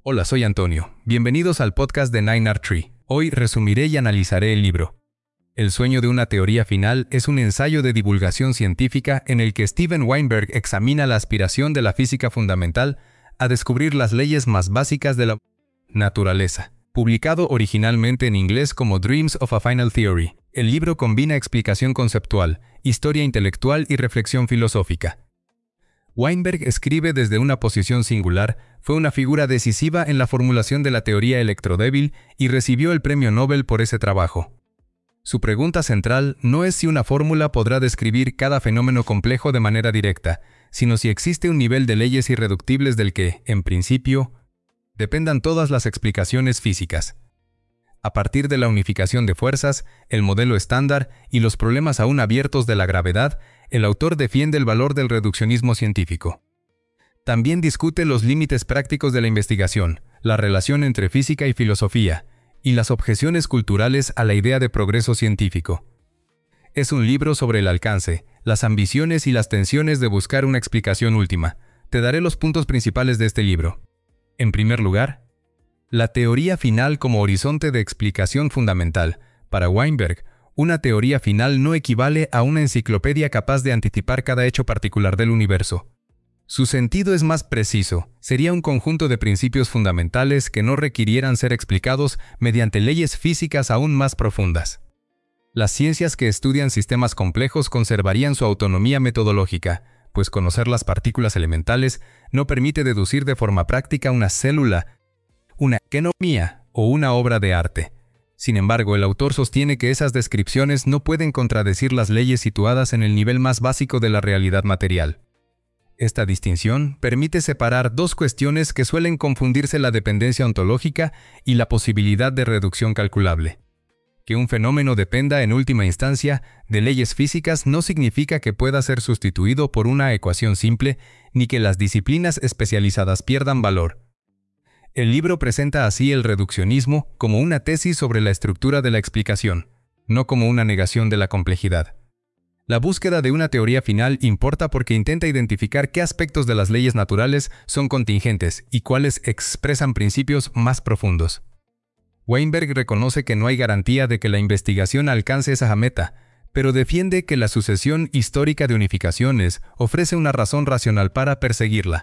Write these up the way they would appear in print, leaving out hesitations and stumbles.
Hola, soy Antonio. Bienvenidos al podcast de 9R3. Hoy resumiré y analizaré el libro. El sueño de una teoría final es un ensayo de divulgación científica en el que Steven Weinberg examina la aspiración de la física fundamental a descubrir las leyes más básicas de la naturaleza. Publicado originalmente en inglés como Dreams of a Final Theory, el libro combina explicación conceptual, historia intelectual y reflexión filosófica. Weinberg escribe desde una posición singular, fue una figura decisiva en la formulación de la teoría electrodébil y recibió el premio Nobel por ese trabajo. Su pregunta central no es si una fórmula podrá describir cada fenómeno complejo de manera directa, sino si existe un nivel de leyes irreductibles del que, en principio, dependan todas las explicaciones físicas. A partir de la unificación de fuerzas, el modelo estándar y los problemas aún abiertos de la gravedad, el autor defiende el valor del reduccionismo científico. También discute los límites prácticos de la investigación, la relación entre física y filosofía, y las objeciones culturales a la idea de progreso científico. Es un libro sobre el alcance, las ambiciones y las tensiones de buscar una explicación última. Te daré los puntos principales de este libro. En primer lugar, la teoría final como horizonte de explicación fundamental. Para Weinberg, una teoría final no equivale a una enciclopedia capaz de anticipar cada hecho particular del universo. Su sentido es más preciso, sería un conjunto de principios fundamentales que no requirieran ser explicados mediante leyes físicas aún más profundas. Las ciencias que estudian sistemas complejos conservarían su autonomía metodológica, pues conocer las partículas elementales no permite deducir de forma práctica una célula, una economía o una obra de arte. Sin embargo, el autor sostiene que esas descripciones no pueden contradecir las leyes situadas en el nivel más básico de la realidad material. Esta distinción permite separar dos cuestiones que suelen confundirse: la dependencia ontológica y la posibilidad de reducción calculable. Que un fenómeno dependa en última instancia de leyes físicas no significa que pueda ser sustituido por una ecuación simple, ni que las disciplinas especializadas pierdan valor. El libro presenta así el reduccionismo como una tesis sobre la estructura de la explicación, no como una negación de la complejidad. La búsqueda de una teoría final importa porque intenta identificar qué aspectos de las leyes naturales son contingentes y cuáles expresan principios más profundos. Weinberg reconoce que no hay garantía de que la investigación alcance esa meta, pero defiende que la sucesión histórica de unificaciones ofrece una razón racional para perseguirla.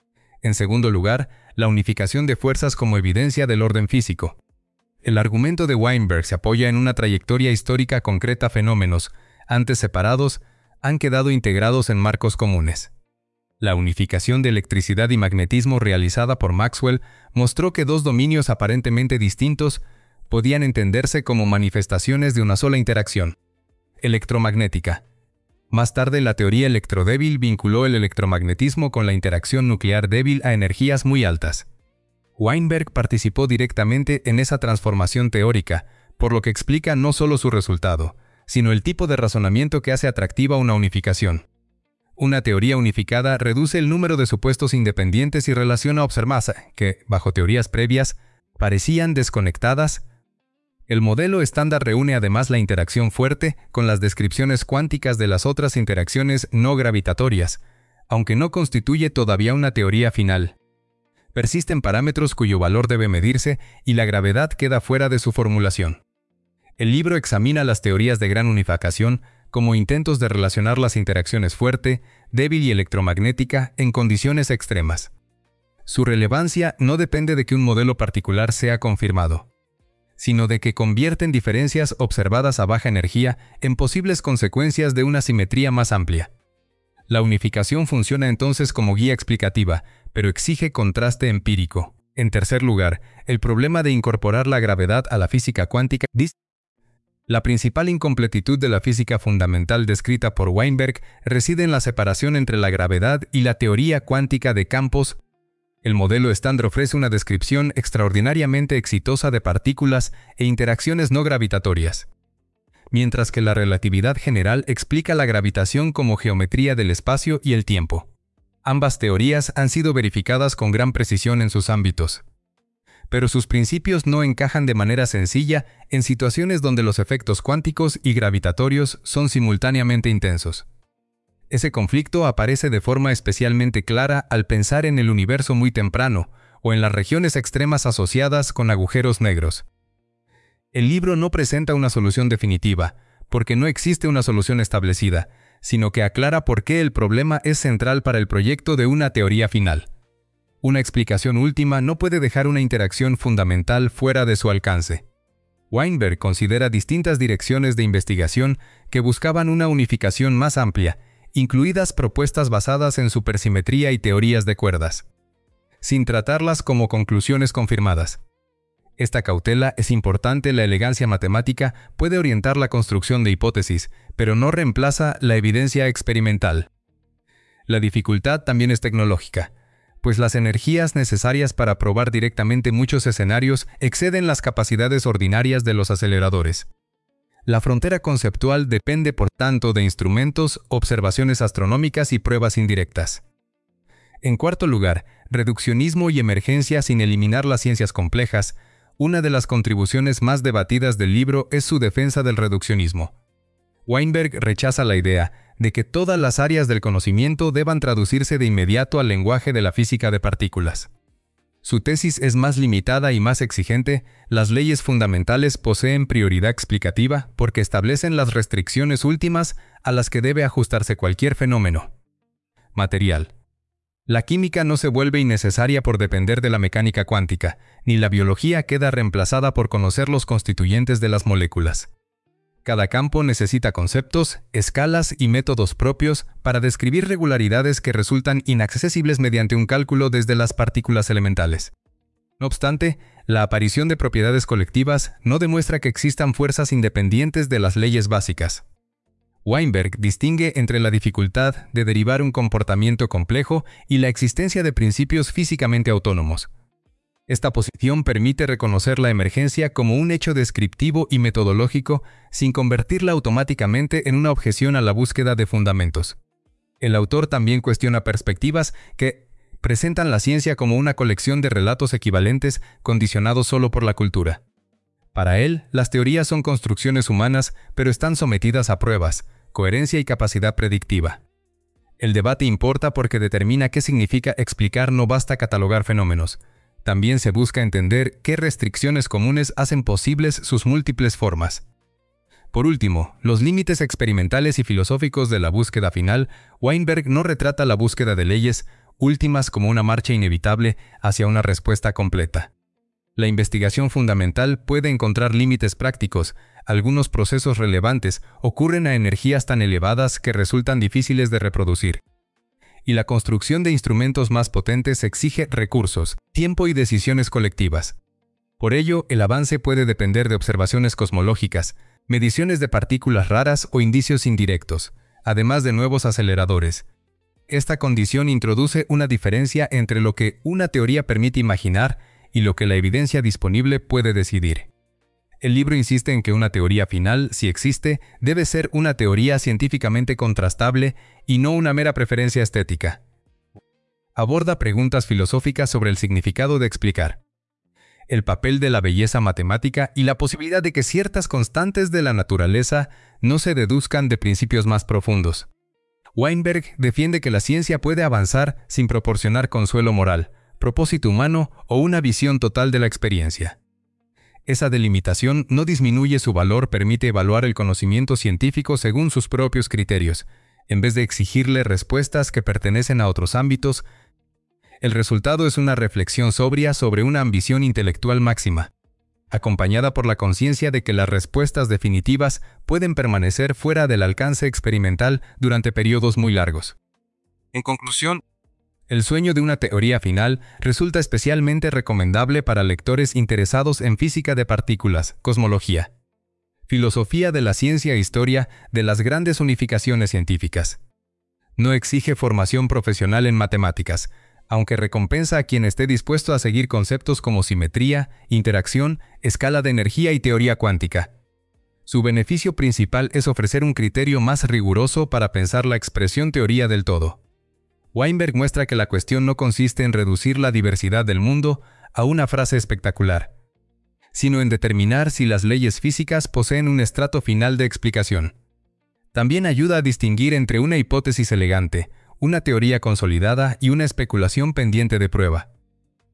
En segundo lugar, la unificación de fuerzas como evidencia del orden físico. El argumento de Weinberg se apoya en una trayectoria histórica concreta. Fenómenos, antes separados, han quedado integrados en marcos comunes. La unificación de electricidad y magnetismo realizada por Maxwell mostró que dos dominios aparentemente distintos podían entenderse como manifestaciones de una sola interacción electromagnética. Más tarde, la teoría electrodébil vinculó el electromagnetismo con la interacción nuclear débil a energías muy altas. Weinberg participó directamente en esa transformación teórica, por lo que explica no solo su resultado, sino el tipo de razonamiento que hace atractiva una unificación. Una teoría unificada reduce el número de supuestos independientes y relaciona observadas que, bajo teorías previas, parecían desconectadas. El modelo estándar reúne además la interacción fuerte con las descripciones cuánticas de las otras interacciones no gravitatorias, aunque no constituye todavía una teoría final. Persisten parámetros cuyo valor debe medirse y la gravedad queda fuera de su formulación. El libro examina las teorías de gran unificación como intentos de relacionar las interacciones fuerte, débil y electromagnética en condiciones extremas. Su relevancia no depende de que un modelo particular sea confirmado, sino de que convierten diferencias observadas a baja energía en posibles consecuencias de una simetría más amplia. La unificación funciona entonces como guía explicativa, pero exige contraste empírico. En tercer lugar, el problema de incorporar la gravedad a la física cuántica. La principal incompletitud de la física fundamental descrita por Weinberg reside en la separación entre la gravedad y la teoría cuántica de campos. El modelo estándar ofrece una descripción extraordinariamente exitosa de partículas e interacciones no gravitatorias, mientras que la relatividad general explica la gravitación como geometría del espacio y el tiempo. Ambas teorías han sido verificadas con gran precisión en sus ámbitos, pero sus principios no encajan de manera sencilla en situaciones donde los efectos cuánticos y gravitatorios son simultáneamente intensos. Ese conflicto aparece de forma especialmente clara al pensar en el universo muy temprano, o en las regiones extremas asociadas con agujeros negros. El libro no presenta una solución definitiva, porque no existe una solución establecida, sino que aclara por qué el problema es central para el proyecto de una teoría final. Una explicación última no puede dejar una interacción fundamental fuera de su alcance. Weinberg considera distintas direcciones de investigación que buscaban una unificación más amplia, incluidas propuestas basadas en supersimetría y teorías de cuerdas, sin tratarlas como conclusiones confirmadas. Esta cautela es importante. La elegancia matemática puede orientar la construcción de hipótesis, pero no reemplaza la evidencia experimental. La dificultad también es tecnológica, pues las energías necesarias para probar directamente muchos escenarios exceden las capacidades ordinarias de los aceleradores. La frontera conceptual depende, por tanto, de instrumentos, observaciones astronómicas y pruebas indirectas. En cuarto lugar, reduccionismo y emergencia sin eliminar las ciencias complejas. Una de las contribuciones más debatidas del libro es su defensa del reduccionismo. Weinberg rechaza la idea de que todas las áreas del conocimiento deban traducirse de inmediato al lenguaje de la física de partículas. Su tesis es más limitada y más exigente. Las leyes fundamentales poseen prioridad explicativa porque establecen las restricciones últimas a las que debe ajustarse cualquier fenómeno material. La química no se vuelve innecesaria por depender de la mecánica cuántica, ni la biología queda reemplazada por conocer los constituyentes de las moléculas. Cada campo necesita conceptos, escalas y métodos propios para describir regularidades que resultan inaccesibles mediante un cálculo desde las partículas elementales. No obstante, la aparición de propiedades colectivas no demuestra que existan fuerzas independientes de las leyes básicas. Weinberg distingue entre la dificultad de derivar un comportamiento complejo y la existencia de principios físicamente autónomos. Esta posición permite reconocer la emergencia como un hecho descriptivo y metodológico sin convertirla automáticamente en una objeción a la búsqueda de fundamentos. El autor también cuestiona perspectivas que presentan la ciencia como una colección de relatos equivalentes condicionados solo por la cultura. Para él, las teorías son construcciones humanas, pero están sometidas a pruebas, coherencia y capacidad predictiva. El debate importa porque determina qué significa explicar. No basta catalogar fenómenos. También se busca entender qué restricciones comunes hacen posibles sus múltiples formas. Por último, los límites experimentales y filosóficos de la búsqueda final. Weinberg no retrata la búsqueda de leyes últimas como una marcha inevitable hacia una respuesta completa. La investigación fundamental puede encontrar límites prácticos. Algunos procesos relevantes ocurren a energías tan elevadas que resultan difíciles de reproducir. Y la construcción de instrumentos más potentes exige recursos, tiempo y decisiones colectivas. Por ello, el avance puede depender de observaciones cosmológicas, mediciones de partículas raras o indicios indirectos, además de nuevos aceleradores. Esta condición introduce una diferencia entre lo que una teoría permite imaginar y lo que la evidencia disponible puede decidir. El libro insiste en que una teoría final, si existe, debe ser una teoría científicamente contrastable y no una mera preferencia estética. Aborda preguntas filosóficas sobre el significado de explicar, el papel de la belleza matemática y la posibilidad de que ciertas constantes de la naturaleza no se deduzcan de principios más profundos. Weinberg defiende que la ciencia puede avanzar sin proporcionar consuelo moral, propósito humano o una visión total de la experiencia. Esa delimitación no disminuye su valor, permite evaluar el conocimiento científico según sus propios criterios, en vez de exigirle respuestas que pertenecen a otros ámbitos. El resultado es una reflexión sobria sobre una ambición intelectual máxima, acompañada por la conciencia de que las respuestas definitivas pueden permanecer fuera del alcance experimental durante periodos muy largos. En conclusión, el sueño de una teoría final resulta especialmente recomendable para lectores interesados en física de partículas, cosmología, filosofía de la ciencia e historia de las grandes unificaciones científicas. No exige formación profesional en matemáticas, aunque recompensa a quien esté dispuesto a seguir conceptos como simetría, interacción, escala de energía y teoría cuántica. Su beneficio principal es ofrecer un criterio más riguroso para pensar la expresión teoría del todo. Weinberg muestra que la cuestión no consiste en reducir la diversidad del mundo a una frase espectacular, sino en determinar si las leyes físicas poseen un estrato final de explicación. También ayuda a distinguir entre una hipótesis elegante, una teoría consolidada y una especulación pendiente de prueba.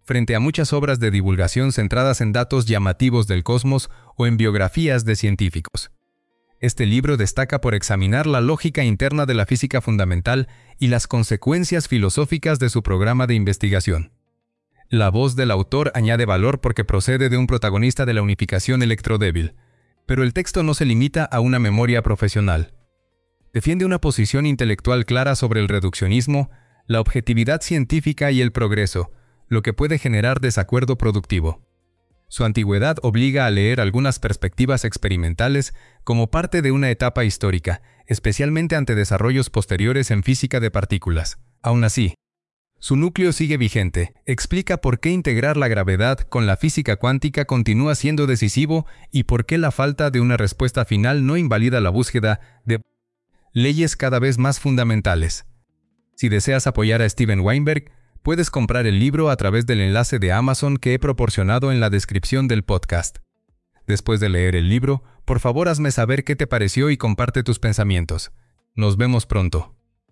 frente a muchas obras de divulgación centradas en datos llamativos del cosmos o en biografías de científicos. Este libro destaca por examinar la lógica interna de la física fundamental y las consecuencias filosóficas de su programa de investigación. La voz del autor añade valor porque procede de un protagonista de la unificación electrodébil, pero el texto no se limita a una memoria profesional. Defiende una posición intelectual clara sobre el reduccionismo, la objetividad científica y el progreso, lo que puede generar desacuerdo productivo. Su antigüedad obliga a leer algunas perspectivas experimentales como parte de una etapa histórica, especialmente ante desarrollos posteriores en física de partículas. Aún así, su núcleo sigue vigente, explica por qué integrar la gravedad con la física cuántica continúa siendo decisivo y por qué la falta de una respuesta final no invalida la búsqueda de leyes cada vez más fundamentales. Si deseas apoyar a Steven Weinberg, puedes comprar el libro a través del enlace de Amazon que he proporcionado en la descripción del podcast. Después de leer el libro, por favor hazme saber qué te pareció y comparte tus pensamientos. Nos vemos pronto.